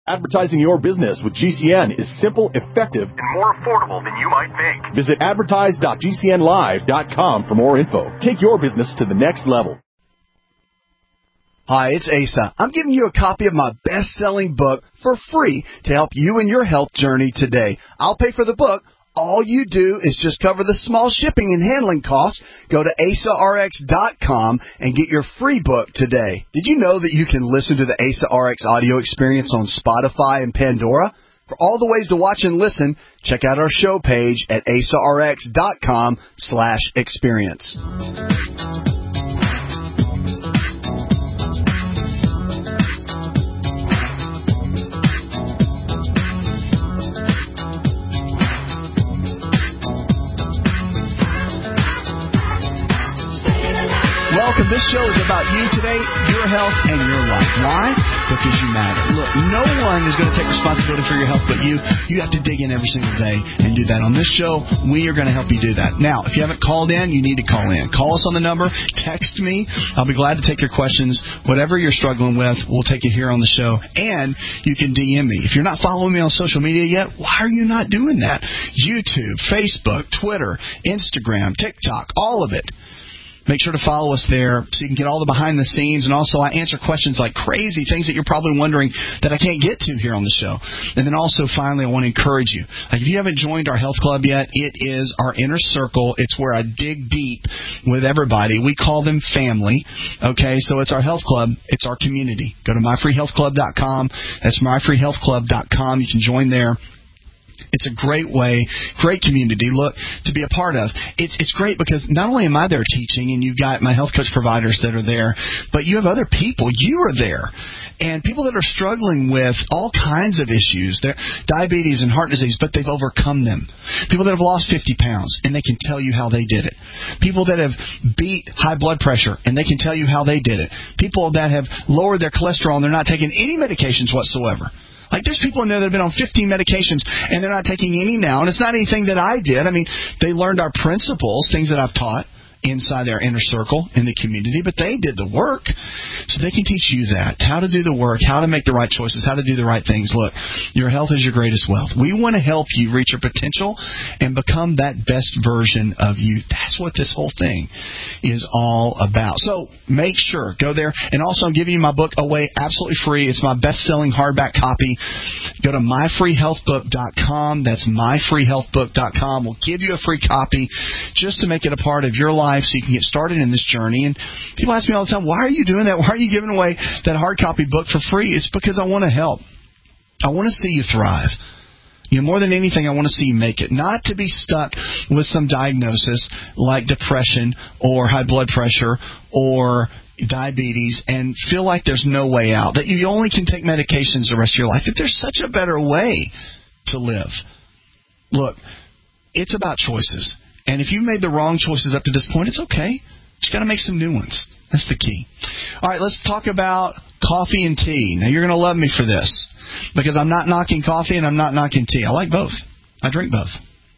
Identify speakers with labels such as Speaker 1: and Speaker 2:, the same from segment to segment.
Speaker 1: Advertising your business with GCN is simple, effective, and more affordable than you might think. Visit advertise.gcnlive.com for more info. Take your business to the next level.
Speaker 2: Hi, it's Asa. I'm giving you a copy of my best-selling book for free to help you in your health journey today. I'll pay for the book. All you do is just cover the small shipping and handling costs. Go to AsaRx.com and get your free book today. Did you know that you can listen to the Asa RX audio experience on Spotify and Pandora? For all the ways to watch and listen, check out our show page at AsaRx.com/experience. Welcome. This show is about you today, your health, and your life. Why? Because you matter. Look, no one is going to take responsibility for your health but you. You have to dig in every single day and do that. On this show, we are going to help you do that. Now, if you haven't called in, you need to call in. Call us on the number. Text me. I'll be glad to take your questions. Whatever you're struggling with, we'll take it here on the show. And you can DM me. If you're not following me on social media yet, why are you not doing that? YouTube, Facebook, Twitter, Instagram, TikTok, all of it. Make sure to follow us there so you can get all the behind the scenes. And also, I answer questions like crazy, things that you're probably wondering that I can't get to here on the show. And then also, finally, I want to encourage you. Like, if you haven't joined our health club yet, it is our inner circle. It's where I dig deep with everybody. We call them family. Okay, so it's our health club. It's our community. Go to myfreehealthclub.com. That's myfreehealthclub.com. You can join there. It's a great way, great community, look, to be a part of. It's great because not only am I there teaching, and you've got my health coach providers that are there, but you have other people. You are there. And people that are struggling with all kinds of issues, diabetes and heart disease, but they've overcome them. People that have lost 50 pounds, and they can tell you how they did it. People that have beat high blood pressure, and they can tell you how they did it. People that have lowered their cholesterol, and they're not taking any medications whatsoever. Like, there's people in there that have been on 15 medications, and they're not taking any now. And it's not anything that I did. I mean, they learned our principles, things that I've taught inside their inner circle in the community, but they did the work. So they can teach you that, how to do the work, how to make the right choices, how to do the right things. Look, your health is your greatest wealth. We want to help you reach your potential and become that best version of you. That's what this whole thing is all about. So make sure, go there. And also, I'm giving you my book away absolutely free. It's my best-selling hardback copy. Go to myfreehealthbook.com. That's myfreehealthbook.com. We'll give you a free copy just to make it a part of your life, so you can get started in this journey. And people ask me all the time, why are you doing that? Why are you giving away that hard copy book for free? It's because I want to help. I want to see you thrive. You know, more than anything, I want to see you make it. Not to be stuck with some diagnosis like depression or high blood pressure or diabetes and feel like there's no way out, that you only can take medications the rest of your life. If there's such a better way to live. Look, it's about choices. And if you've made the wrong choices up to this point, it's okay. Just got to make some new ones. That's the key. All right, let's talk about coffee and tea. Now, you're going to love me for this because I'm not knocking coffee and I'm not knocking tea. I like both. I drink both.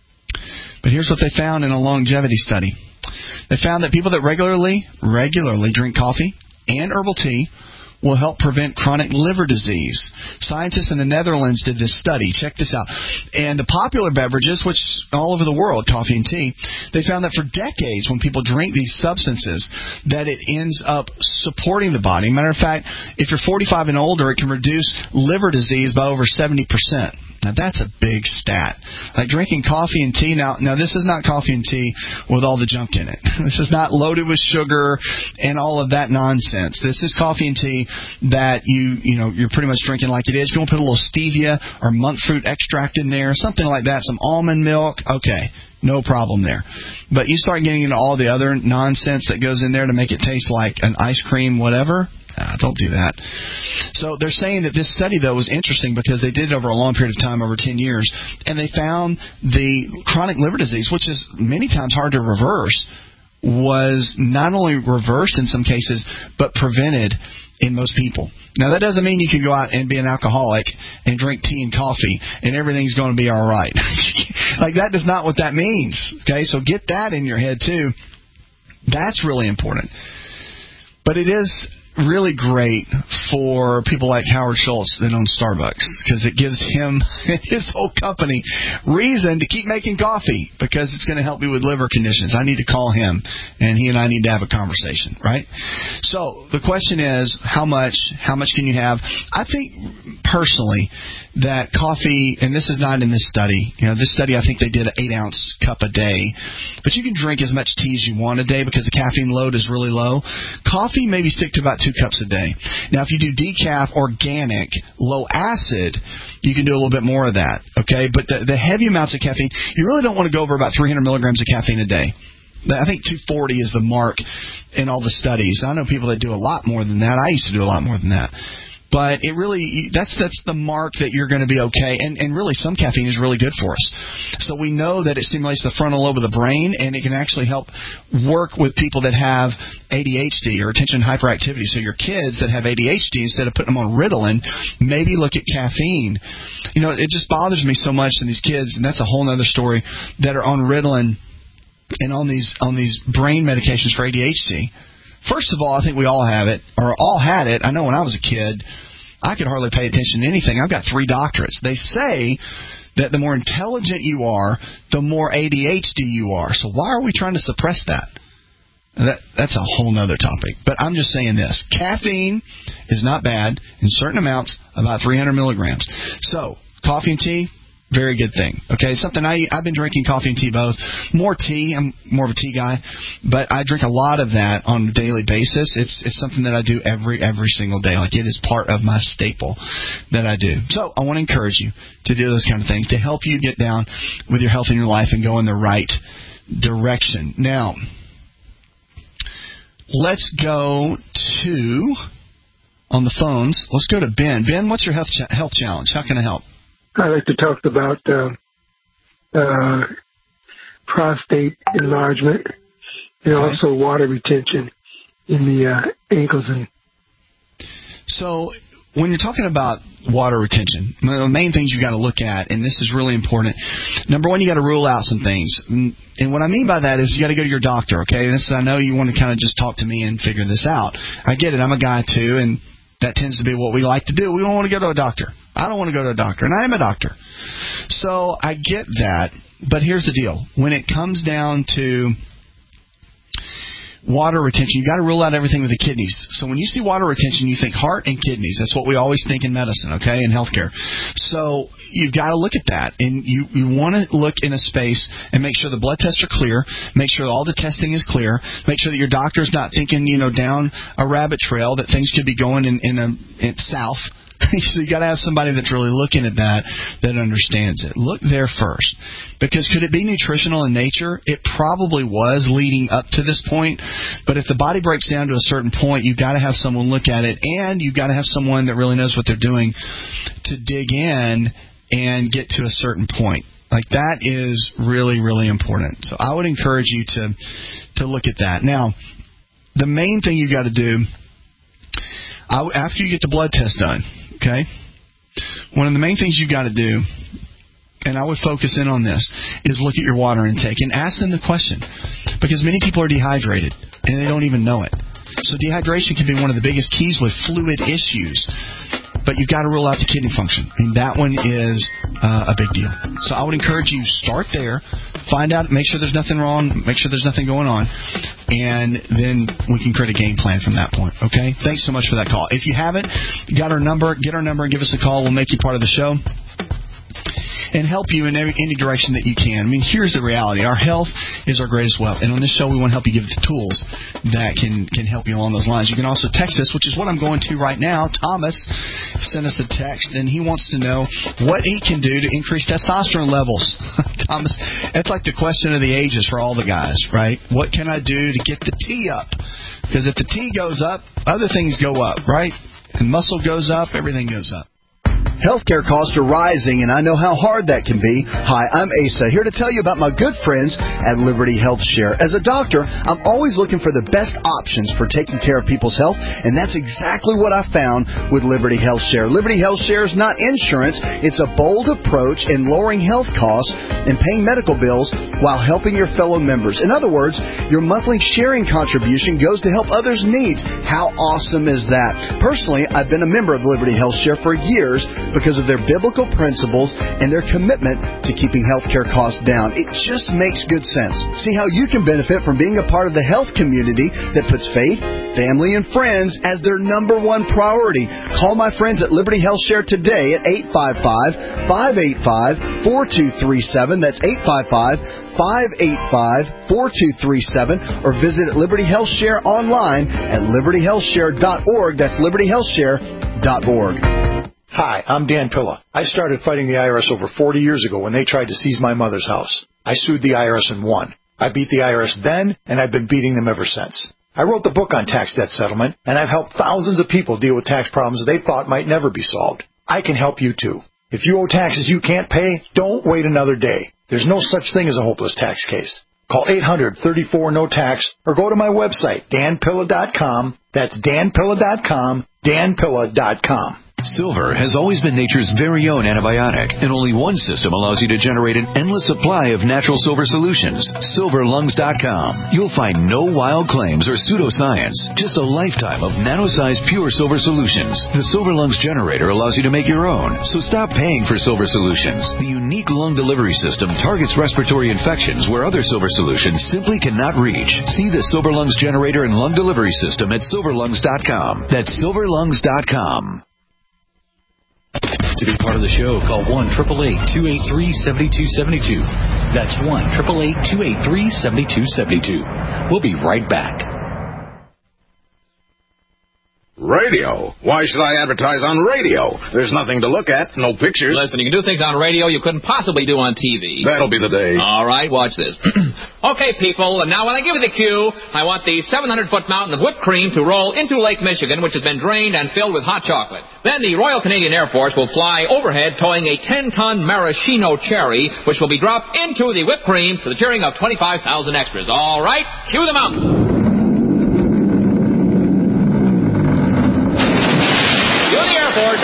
Speaker 2: But here's what they found in a longevity study. They found that people that regularly drink coffee and herbal tea will help prevent chronic liver disease. Scientists in the Netherlands did this study. Check this out. And the popular beverages, which all over the world, coffee and tea, they found that for decades when people drink these substances, that it ends up supporting the body. Matter of fact, if you're 45 and older, it can reduce liver disease by over 70%. Now, that's a big stat. Like drinking coffee and tea. Now this is not coffee and tea with all the junk in it. This is not loaded with sugar and all of that nonsense. This is coffee and tea that you're pretty much drinking like it is. If you want to put a little stevia or monk fruit extract in there, something like that, some almond milk, okay, no problem there. But you start getting into all the other nonsense that goes in there to make it taste like an ice cream, whatever. Don't do that. So they're saying that this study, though, was interesting because they did it over a long period of time, over 10 years, and they found the chronic liver disease, which is many times hard to reverse, was not only reversed in some cases, but prevented in most people. Now, that doesn't mean you can go out and be an alcoholic and drink tea and coffee and everything's going to be all right. Like, that is not what that means. Okay, so get that in your head, too. That's really important. But it is really great for people like Howard Schultz that owns Starbucks, because it gives him and his whole company reason to keep making coffee, because it's going to help me with liver conditions. I need to call him, and he and I need to have a conversation, right? So the question is, how much can you have? I think personally that coffee, and this is not in this study. This study, I think they did an 8-ounce cup a day, but you can drink as much tea as you want a day because the caffeine load is really low. Coffee, maybe stick to about 2 cups a day. Now, if you do decaf, organic, low acid, you can do a little bit more of that, okay? But the heavy amounts of caffeine, you really don't want to go over about 300 milligrams of caffeine a day. I think 240 is the mark in all the studies. I know people that do a lot more than that. I used to do a lot more than that. But it really, that's the mark that you're going to be okay. And really, some caffeine is really good for us. So we know that it stimulates the frontal lobe of the brain, and it can actually help work with people that have ADHD or attention hyperactivity. So your kids that have ADHD, instead of putting them on Ritalin, maybe look at caffeine. It just bothers me so much in these kids, and that's a whole other story, that are on Ritalin and on these brain medications for ADHD. First of all, I think we all have it, or all had it. I know when I was a kid, I could hardly pay attention to anything. I've got 3 doctorates. They say that the more intelligent you are, the more ADHD you are. So why are we trying to suppress that? That's a whole other topic. But I'm just saying this. Caffeine is not bad in certain amounts, about 300 milligrams. So coffee and tea, very good thing. Okay, it's something I've been drinking coffee and tea both. More tea. I'm more of a tea guy, but I drink a lot of that on a daily basis. It's something that I do every single day. Like, it is part of my staple that I do. So I want to encourage you to do those kind of things to help you get down with your health in your life and go in the right direction. Now, let's go to on the phones. Let's go to Ben. Ben, what's your health challenge? How can I help?
Speaker 3: I'd like to talk about prostate enlargement and also water retention in the ankles.
Speaker 2: So when you're talking about water retention, the main things you got to look at, and this is really important. Number one, you got to rule out some things. And what I mean by that is you got to go to your doctor, okay? I know you want to kind of just talk to me and figure this out. I get it. I'm a guy, too, and that tends to be what we like to do. We don't want to go to a doctor. I don't want to go to a doctor, and I am a doctor. So I get that, but here's the deal. When it comes down to water retention, you got to rule out everything with the kidneys. So when you see water retention, you think heart and kidneys. That's what we always think in medicine, okay, in healthcare. So you've got to look at that, and you want to look in a space and make sure the blood tests are clear, make sure all the testing is clear, make sure that your doctor's not thinking, down a rabbit trail that things could be going in south. So you got to have somebody that's really looking at that understands it. Look there first. Because could it be nutritional in nature? It probably was leading up to this point. But if the body breaks down to a certain point, you've got to have someone look at it, and you've got to have someone that really knows what they're doing to dig in and get to a certain point. Like, that is really, really important. So I would encourage you to look at that. Now, the main thing you got to do, after you get the blood test done, okay, one of the main things you got to do, and I would focus in on this, is look at your water intake and ask them the question. Because many people are dehydrated, and they don't even know it. So dehydration can be one of the biggest keys with fluid issues. But you've got to rule out the kidney function. And that one is a big deal. So I would encourage you, start there, find out, make sure there's nothing wrong, make sure there's nothing going on, and then we can create a game plan from that point, okay? Thanks so much for that call. If you haven't got our number, get our number and give us a call. We'll make you part of the show and help you in any direction that you can. I mean, here's the reality. Our health is our greatest wealth. And on this show, we want to help you give the tools that can help you along those lines. You can also text us, which is what I'm going to right now. Thomas sent us a text, and he wants to know what he can do to increase testosterone levels. Thomas, that's like the question of the ages for all the guys, right? What can I do to get the T up? Because if the T goes up, other things go up, right? And muscle goes up, everything goes up. Healthcare costs are rising, and I know how hard that can be. Hi, I'm Asa, here to tell you about my good friends at Liberty Health Share. As a doctor, I'm always looking for the best options for taking care of people's health, and that's exactly what I found with Liberty Health Share. Liberty Health Share is not insurance. It's a bold approach in lowering health costs and paying medical bills while helping your fellow members. In other words, your monthly sharing contribution goes to help others' needs. How awesome is that? Personally, I've been a member of Liberty Health Share for years because of their biblical principles and their commitment to keeping healthcare costs down. It just makes good sense. See how you can benefit from being a part of the health community that puts faith, family, and friends as their number one priority. Call my friends at Liberty Health Share today at 855-585-4237. That's 855-585-4237, or visit Liberty Health Share online at libertyhealthshare.org. That's libertyhealthshare.org.
Speaker 4: Hi, I'm Dan Pilla. I started fighting the IRS over 40 years ago when they tried to seize my mother's house. I sued the IRS and won. I beat the IRS then, and I've been beating them ever since. I wrote the book on tax debt settlement, and I've helped thousands of people deal with tax problems they thought might never be solved. I can help you too. If you owe taxes you can't pay, don't wait another day. There's no such thing as a hopeless tax case. Call 800-34-NO-TAX or go to my website, danpilla.com. That's danpilla.com, danpilla.com.
Speaker 5: Silver has always been nature's very own antibiotic, and only one system allows you to generate an endless supply of natural silver solutions. SilverLungs.com. You'll find no wild claims or pseudoscience, just a lifetime of nano-sized pure silver solutions. The Silver Lungs generator allows you to make your own, so stop paying for silver solutions. The unique lung delivery system targets respiratory infections where other silver solutions simply cannot reach. See the Silver Lungs generator and lung delivery system at SilverLungs.com. That's SilverLungs.com. To be part of the show, call 1-888-283-7272. That's 1-888-283-7272. We'll be right back.
Speaker 6: Radio? Why should I advertise on radio? There's nothing to look at, no pictures.
Speaker 7: Listen, you can do things on radio you couldn't possibly do on TV.
Speaker 6: That'll be the day.
Speaker 7: All right, watch this. Okay, people, and now when I give you the cue, I want the 700-foot mountain of whipped cream to roll into Lake Michigan, which has been drained and filled with hot chocolate. Then the Royal Canadian Air Force will fly overhead towing a 10-ton maraschino cherry, which will be dropped into the whipped cream to the cheering of 25,000 extras. All right, cue the mountain. Ford.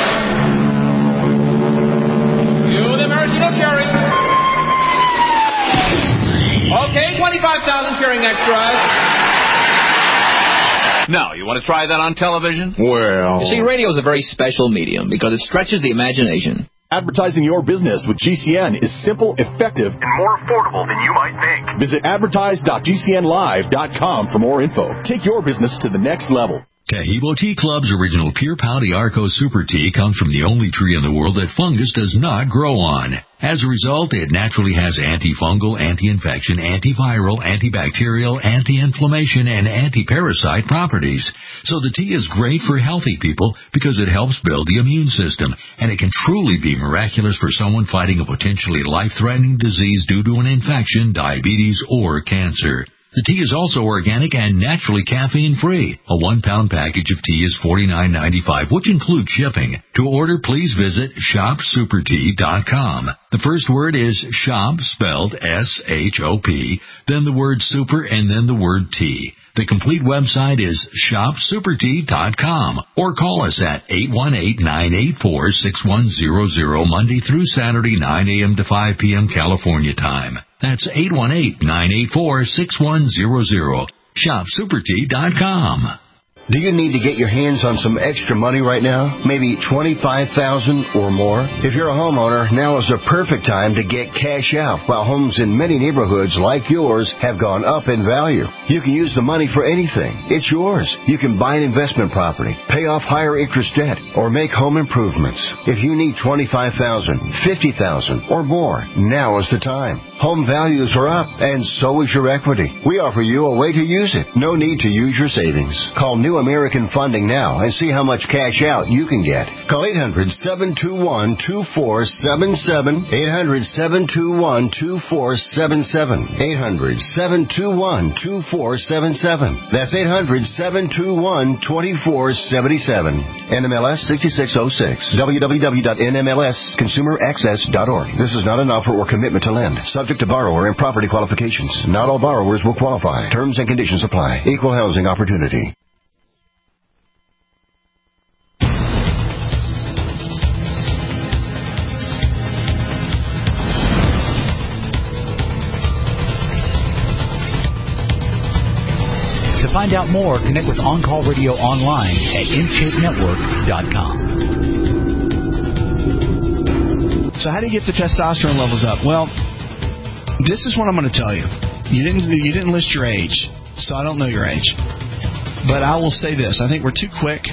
Speaker 7: You the maraschino cherry. Okay, 25,000 cheering extras.
Speaker 8: Now, you want to try that on television?
Speaker 6: Well...
Speaker 7: You see, radio is a very special medium because it stretches the imagination.
Speaker 1: Advertising your business with GCN is simple, effective, and more affordable than you might think. Visit advertise.gcnlive.com for more info. Take your business to the next level.
Speaker 9: Taheebo Tea Club's original Pure Pau D'Arco Super Tea comes from the only tree in the world that fungus does not grow on. As a result, it naturally has antifungal, anti-infection, antiviral, antibacterial, anti-inflammation, and anti-parasite properties. So the tea is great for healthy people because it helps build the immune system, and it can truly be miraculous for someone fighting a potentially life-threatening disease due to an infection, diabetes, or cancer. The tea is also organic and naturally caffeine-free. A 1-pound package of tea is $49.95, which includes shipping. To order, please visit shopsupertea.com. The first word is shop, spelled S-H-O-P, then the word super, and then the word tea. The complete website is shopsupertea.com, or call us at 818-984-6100 Monday through Saturday, 9 a.m. to 5 p.m. California time. That's 818-984-6100. shopsupertea.com.
Speaker 10: Do you need to get your hands on some extra money right now? Maybe $25,000 or more? If you're a homeowner, now is the perfect time to get cash out while homes in many neighborhoods like yours have gone up in value. You can use the money for anything. It's yours. You can buy an investment property, pay off higher interest debt, or make home improvements. If you need $25,000, $50,000 or more, now is the time. Home values are up, and so is your equity. We offer you a way to use it. No need to use your savings. Call New All-American funding now and see how much cash out you can get. Call 800-721-2477. 800-721-2477. 800-721-2477. That's 800-721-2477. NMLS 6606. www.nmlsconsumeraccess.org. This is not an offer or commitment to lend. Subject to borrower and property qualifications. Not all borrowers will qualify. Terms and conditions apply. Equal housing opportunity.
Speaker 11: To find out more, connect with On Call Radio online at InShapeNetwork.com.
Speaker 2: So how do you get the testosterone levels up? Well, this is what I'm going to tell you. You didn't list your age, so I don't know your age. But I will say this. I think we're too quick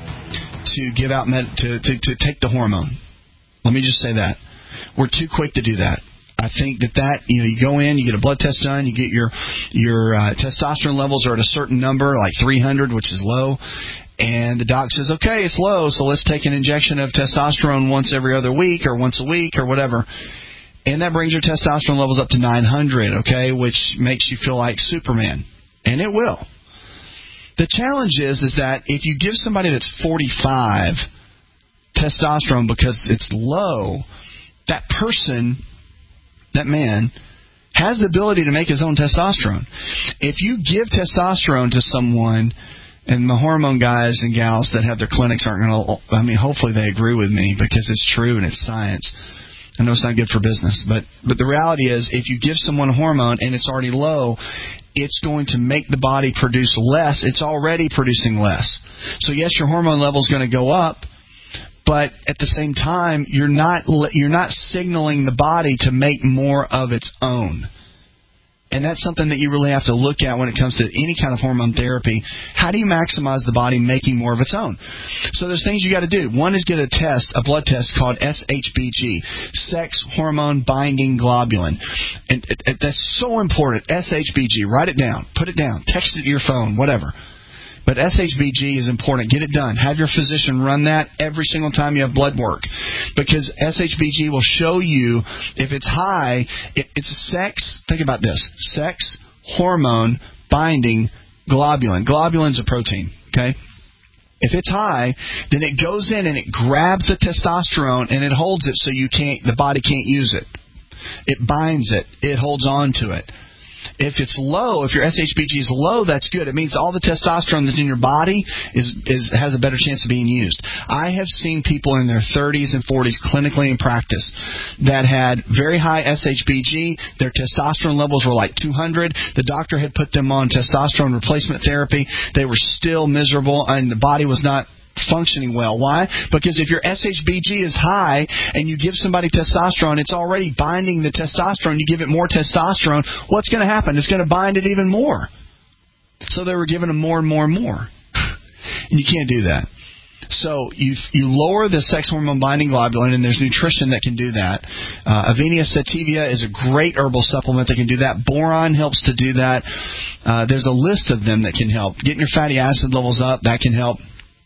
Speaker 2: to give out to take the hormone. Let me just say that. We're too quick to do that. I think that you go in, you get a blood test done, you get your testosterone levels are at a certain number, like 300, which is low, and the doc says, okay, it's low, so let's take an injection of testosterone once every other week or once a week or whatever. And that brings your testosterone levels up to 900, okay, which makes you feel like Superman. And it will. The challenge is that if you give somebody that's 45 testosterone because it's low, that person, that man, has the ability to make his own testosterone. If you give testosterone to someone, and the hormone guys and gals that have their clinics aren't going to, hopefully they agree with me because it's true and it's science. I know it's not good for business, but the reality is if you give someone a hormone and it's already low, it's going to make the body produce less. It's already producing less. So yes, your hormone level is going to go up, but at the same time, you're not signaling the body to make more of its own. And that's something that you really have to look at when it comes to any kind of hormone therapy. How do you maximize the body making more of its own? So there's things you got to do. One is get a blood test called SHBG, sex hormone binding globulin. And that's so important. SHBG, write it down, put it down, text it to your phone, whatever. But SHBG is important. Get it done. Have your physician run that every single time you have blood work. Because SHBG will show you if it's high, it's sex, think about this, sex hormone binding globulin. Globulin's a protein, okay? If it's high, then it goes in and it grabs the testosterone and it holds it so the body can't use it. It binds it. It holds on to it. If it's low, if your SHBG is low, that's good. It means all the testosterone that's in your body has a better chance of being used. I have seen people in their 30s and 40s clinically in practice that had very high SHBG. Their testosterone levels were like 200. The doctor had put them on testosterone replacement therapy. They were still miserable, and the body was not functioning well. Why? Because if your SHBG is high and you give somebody testosterone, it's already binding the testosterone. You give it more testosterone, what's going to happen? It's going to bind it even more. So they were giving them more and more and more. And you can't do that. So you lower the sex hormone binding globulin, and there's nutrition that can do that. Avenia sativa is a great herbal supplement that can do that. Boron helps to do that. There's a list of them that can help. Getting your fatty acid levels up, that can help.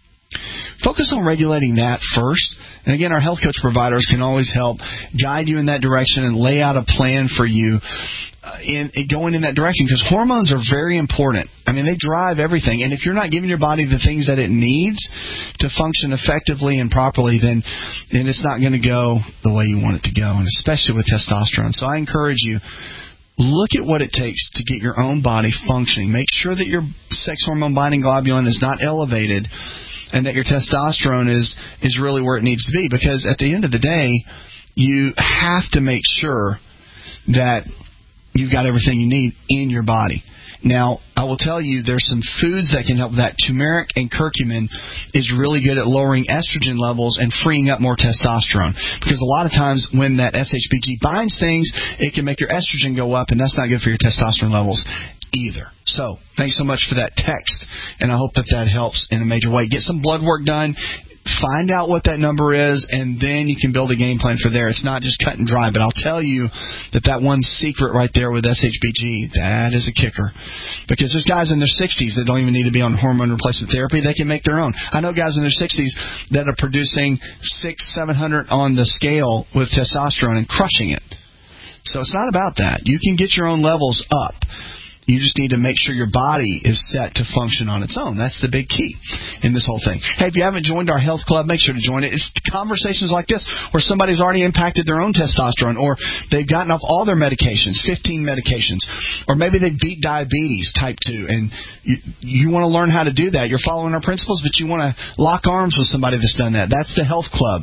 Speaker 2: Focus on regulating that first. And again, our health coach providers can always help guide you in that direction and lay out a plan for you in going in that direction, because hormones are very important. They drive everything. And if you're not giving your body the things that it needs to function effectively and properly, then it's not going to go the way you want it to go, and especially with testosterone. So I encourage you, look at what it takes to get your own body functioning. Make sure that your sex hormone binding globulin is not elevated, and that your testosterone is really where it needs to be. Because at the end of the day, you have to make sure that you've got everything you need in your body. Now, I will tell you, there's some foods that can help that. Turmeric and curcumin is really good at lowering estrogen levels and freeing up more testosterone. Because a lot of times when that SHBG binds things, it can make your estrogen go up, and that's not good for your testosterone levels either. So, thanks so much for that text, and I hope that helps in a major way. Get some blood work done. Find out what that number is, and then you can build a game plan for there. It's not just cut and dry, but I'll tell you that one secret right there with SHBG, that is a kicker. Because there's guys in their 60s that don't even need to be on hormone replacement therapy. They can make their own. I know guys in their 60s that are producing 600-700 on the scale with testosterone and crushing it. So it's not about that. You can get your own levels up. You just need to make sure your body is set to function on its own. That's the big key in this whole thing. Hey, if you haven't joined our health club, make sure to join it. It's conversations like this where somebody's already impacted their own testosterone, or they've gotten off all their medications, 15 medications, or maybe they beat diabetes type 2, and you want to learn how to do that. You're following our principles, but you want to lock arms with somebody that's done that. That's the health club.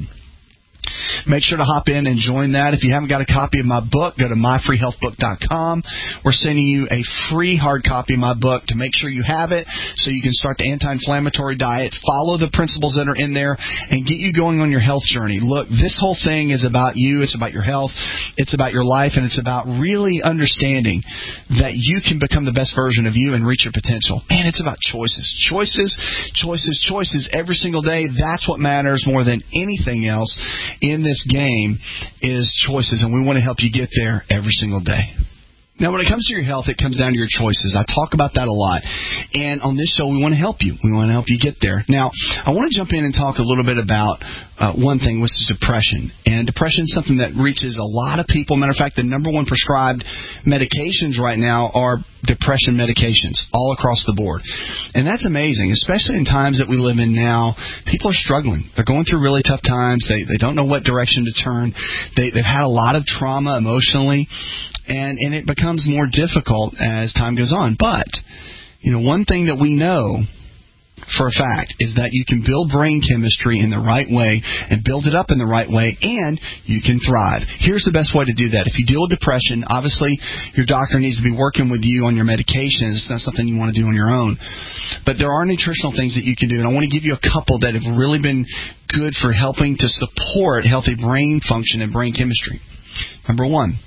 Speaker 2: Make sure to hop in and join that. If you haven't got a copy of my book, go to myfreehealthbook.com. We're sending you a free hard copy of my book to make sure you have it so you can start the anti-inflammatory diet, follow the principles that are in there, and get you going on your health journey. Look, this whole thing is about you. It's about your health. It's about your life, and it's about really understanding that you can become the best version of you and reach your potential. And it's about choices. Choices, choices, choices every single day. That's what matters more than anything else in this game is choices, and we want to help you get there every single day. Now, when it comes to your health, it comes down to your choices. I talk about that a lot. And on this show, we want to help you. We want to help you get there. Now, I want to jump in and talk a little bit about one thing, which is depression. And depression is something that reaches a lot of people. Matter of fact, the number one prescribed medications right now are depression medications all across the board. And that's amazing, especially in times that we live in now. People are struggling. They're going through really tough times. They don't know what direction to turn. They've had a lot of trauma emotionally. And it becomes more difficult as time goes on. But, one thing that we know for a fact is that you can build brain chemistry in the right way and build it up in the right way, and you can thrive. Here's the best way to do that. If you deal with depression, obviously your doctor needs to be working with you on your medications. It's not something you want to do on your own. But there are nutritional things that you can do, and I want to give you a couple that have really been good for helping to support healthy brain function and brain chemistry. Number one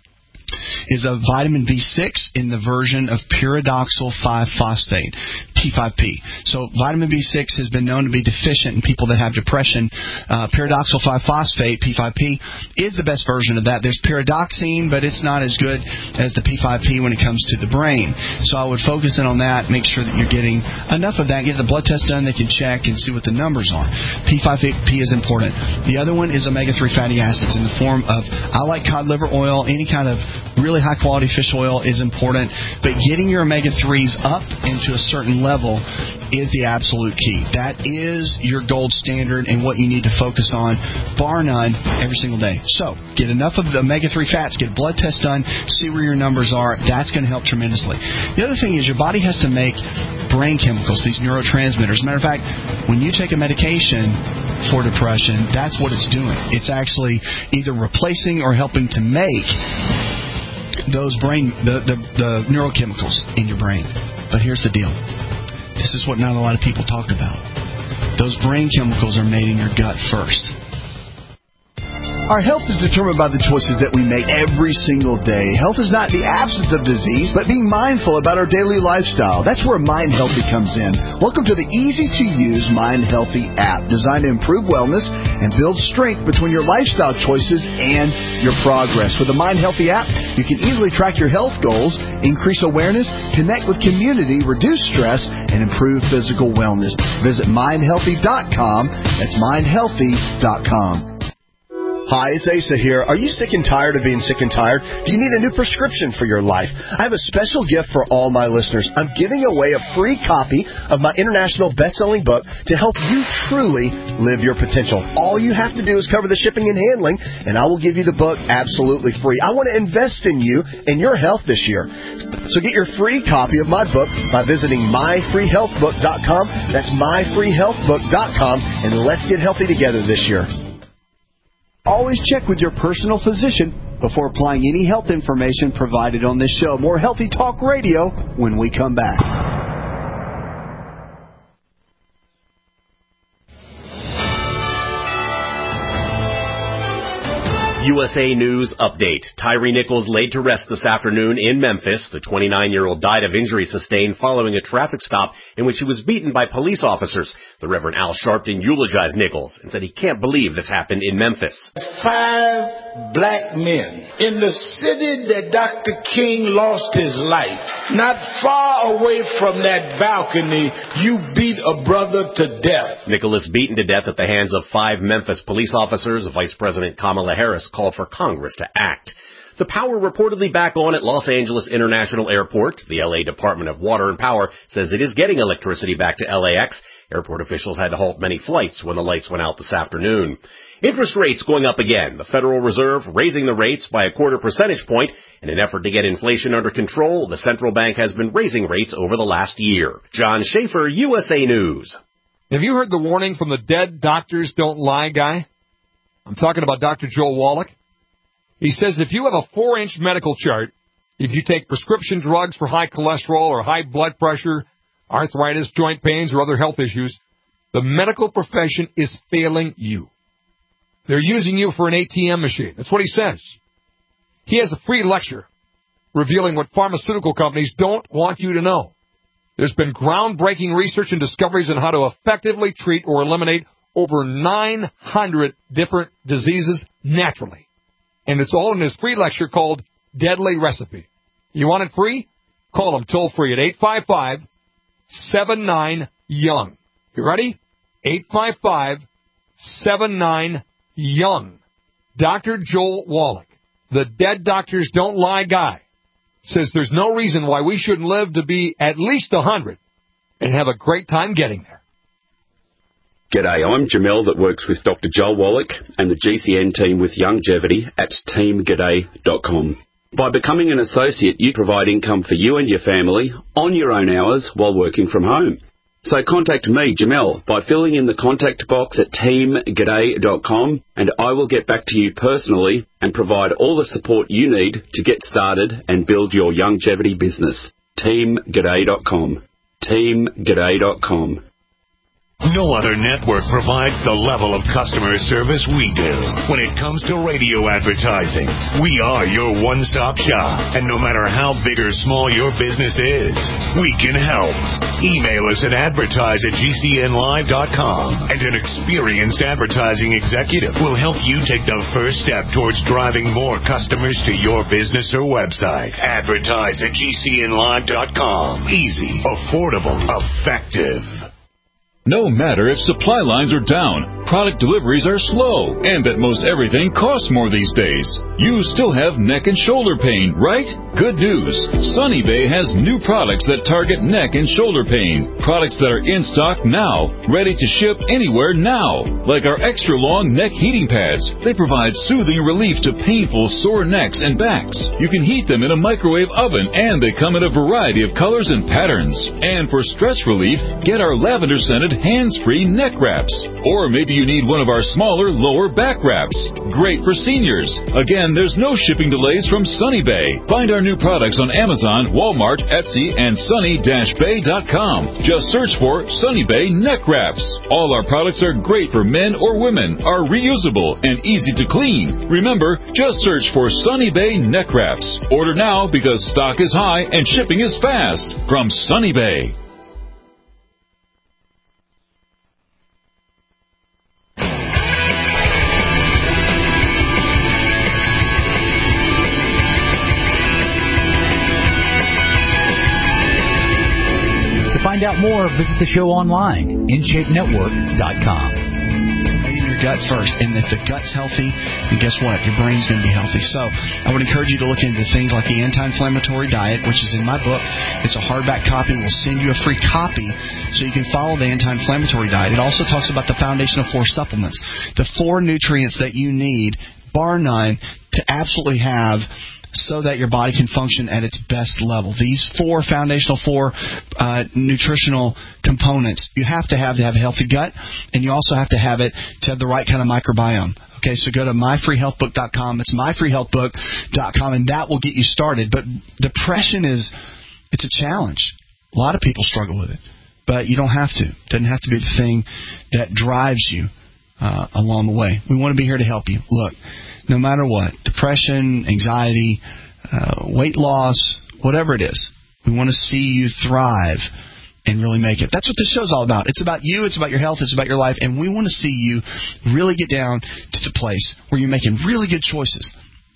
Speaker 2: is a vitamin B6 in the version of pyridoxal 5-phosphate, P5P. So vitamin B6 has been known to be deficient in people that have depression. Pyridoxal 5-phosphate, P5P, is the best version of that. There's pyridoxine, but it's not as good as the P5P when it comes to the brain. So I would focus in on that, make sure that you're getting enough of that. Get the blood test done, they can check and see what the numbers are. P5P is important. The other one is omega-3 fatty acids in the form of, I like cod liver oil, any kind of really high-quality fish oil is important, but getting your omega-3s up into a certain level is the absolute key. That is your gold standard and what you need to focus on, bar none, every single day. So, get enough of the omega-3 fats, get a blood test done, see where your numbers are. That's going to help tremendously. The other thing is your body has to make brain chemicals, these neurotransmitters. As a matter of fact, when you take a medication for depression, that's what it's doing. It's actually either replacing or helping to make those the neurochemicals in your brain. But here's the deal. This is what not a lot of people talk about. Those brain chemicals are made in your gut first.
Speaker 12: Our health is determined by the choices that we make every single day. Health is not the absence of disease, but being mindful about our daily lifestyle. That's where Mind Healthy comes in. Welcome to the easy-to-use Mind Healthy app, designed to improve wellness and build strength between your lifestyle choices and your progress. With the Mind Healthy app, you can easily track your health goals, increase awareness, connect with community, reduce stress, and improve physical wellness. Visit mindhealthy.com. That's mindhealthy.com. Hi, it's Asa here. Are you sick and tired of being sick and tired? Do you need a new prescription for your life? I have a special gift for all my listeners. I'm giving away a free copy of my international best-selling book to help you truly live your potential. All you have to do is cover the shipping and handling, and I will give you the book absolutely free. I want to invest in you and your health this year. So get your free copy of my book by visiting myfreehealthbook.com. That's myfreehealthbook.com, and let's get healthy together this year. Always check with your personal physician before applying any health information provided on this show. More Healthy Talk Radio when we come back.
Speaker 13: USA News update. Tyree Nichols laid to rest this afternoon in Memphis. The 29-year-old died of injuries sustained following a traffic stop in which he was beaten by police officers. The Reverend Al Sharpton eulogized Nichols and said he can't believe this happened in Memphis.
Speaker 14: 5 black men in the city that Dr. King lost his life. Not far away from that balcony, you beat a brother to death.
Speaker 13: Nicholas beaten to death at the hands of 5 Memphis police officers. Vice President Kamala Harris called for Congress to act. The power reportedly back on at Los Angeles International Airport. The LA Department of Water and Power says it is getting electricity back to LAX. Airport officials had to halt many flights when the lights went out this afternoon. Interest rates going up again. The Federal Reserve raising the rates by a 0.25 percentage point. In an effort to get inflation under control, the central bank has been raising rates over the last year. John Schaefer, USA News.
Speaker 15: Have you heard the warning from the dead doctors don't lie guy? I'm talking about Dr. Joel Wallach. He says if you have a 4-inch medical chart, if you take prescription drugs for high cholesterol or high blood pressure, arthritis, joint pains, or other health issues, the medical profession is failing you. They're using you for an ATM machine. That's what he says. He has a free lecture revealing what pharmaceutical companies don't want you to know. There's been groundbreaking research and discoveries on how to effectively treat or eliminate over 900 different diseases naturally. And it's all in his free lecture called Deadly Recipe. You want it free? Call him toll free at 855-79-YOUNG. You ready? 855-79-YOUNG. Dr. Joel Wallach, the dead doctors don't lie guy, says there's no reason why we shouldn't live to be at least 100 and have a great time getting there.
Speaker 16: G'day, I'm Jamel that works with Dr. Joel Wallach and the GCN team with Longevity at teamg'day.com. By becoming an associate, you provide income for you and your family on your own hours while working from home. So contact me, Jamel, by filling in the contact box at teamg'day.com, and I will get back to you personally and provide all the support you need to get started and build your longevity business. teamg'day.com. teamg'day.com.
Speaker 17: No other network provides the level of customer service we do. When it comes to radio advertising, we are your one-stop shop. And no matter how big or small your business is, we can help. Email us at advertise@gcnlive.com, and an experienced advertising executive will help you take the first step towards driving more customers to your business or website. Advertise@gcnlive.com. Easy, affordable, effective.
Speaker 18: No matter if supply lines are down, product deliveries are slow, and that most everything costs more these days, you still have neck and shoulder pain, right? Good news. Sunny Bay has new products that target neck and shoulder pain. Products that are in stock now, ready to ship anywhere now. Like our extra long neck heating pads. They provide soothing relief to painful sore necks and backs. You can heat them in a microwave oven, and they come in a variety of colors and patterns. And for stress relief, get our lavender-scented hands-free neck wraps. Or maybe you need one of our smaller lower back wraps. Great for seniors. Again, there's no shipping delays from Sunny Bay. Find our new products on Amazon, Walmart, Etsy, and sunny-bay.com. Just search for Sunny Bay neck wraps. All our products are great for men or women, are reusable, and easy to clean. Remember, just search for Sunny Bay neck wraps. Order now because stock is high and shipping is fast. From Sunny Bay.
Speaker 11: To find out more, visit the show online, InShapeNetwork.com.
Speaker 2: Your gut first, and if the gut's healthy, then guess what? Your brain's going to be healthy. So I would encourage you to look into things like the anti-inflammatory diet, which is in my book. It's a hardback copy. We'll send you a free copy so you can follow the anti-inflammatory diet. It also talks about the foundational 4 supplements, the 4 nutrients that you need, bar none, to absolutely have so that your body can function at its best level. These 4 foundational nutritional components you have to have a healthy gut, and you also have to have it to have the right kind of microbiome. Okay, so go to myfreehealthbook.com. It's myfreehealthbook.com, and that will get you started. But depression it's a challenge. A lot of people struggle with it, but you don't have to. It doesn't have to be the thing that drives you. along the way. We want to be here to help you. Look, no matter what, depression, anxiety, weight loss, whatever it is, we want to see you thrive and really make it. That's what this show's all about. It's about you. It's about your health. It's about your life. And we want to see you really get down to the place where you're making really good choices